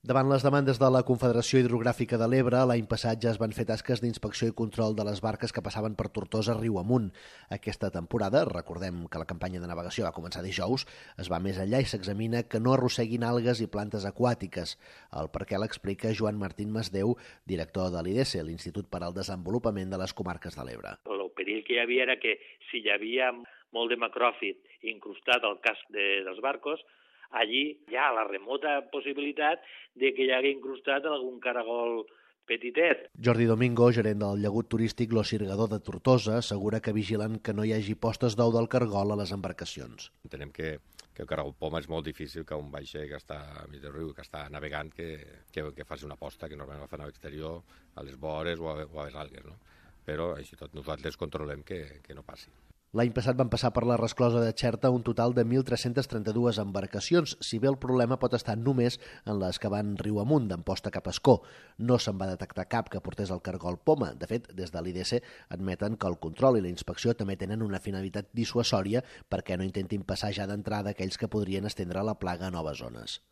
Davant les demandes de la Confederació Hidrogràfica de l'Ebre, l'any passat ja es van fer tasques d'inspecció i control de les barques que passaven per Tortosa riu amunt. Aquesta temporada, recordem que la campanya de navegació va començar dijous, es va més enllà i s'examina que no arrosseguin algues i plantes aquàtiques. El perquè l'explica Joan Martín Masdeu, director de l'IDESE, l'Institut per al Desenvolupament de les Comarques de l'Ebre. El perill que hi havia era que si hi havia molt de macròfit incrustat al casc dels barcos, allí hi ha la remota possibilitat de que hi hagi incrustat algun caragol petitet. Jordi Domingo, gerent del llagut turístic Lo Sirgador de Tortosa, assegura que vigilen que no hi hagi postes d'ou del cargol a les embarcacions. Entenem que el caragol poma és molt difícil que un vaixell que està a mig del riu, que està navegant, que faci una posta, que normalment fa nau exterior a les vores o a les algues, no? Però així tot nosaltres controlem que no passi. L'any passat van passar per la resclosa de Xerta un total de 1.332 embarcacions, si bé el problema pot estar només en les que van riu amunt, d'Amposta cap a Ascó. No se'n va detectar cap que portés el cargol poma. De fet, des de l'IDESE admeten que el control i la inspecció també tenen una finalitat dissuasòria perquè no intentin passar ja d'entrada aquells que podrien estendre la plaga a noves zones.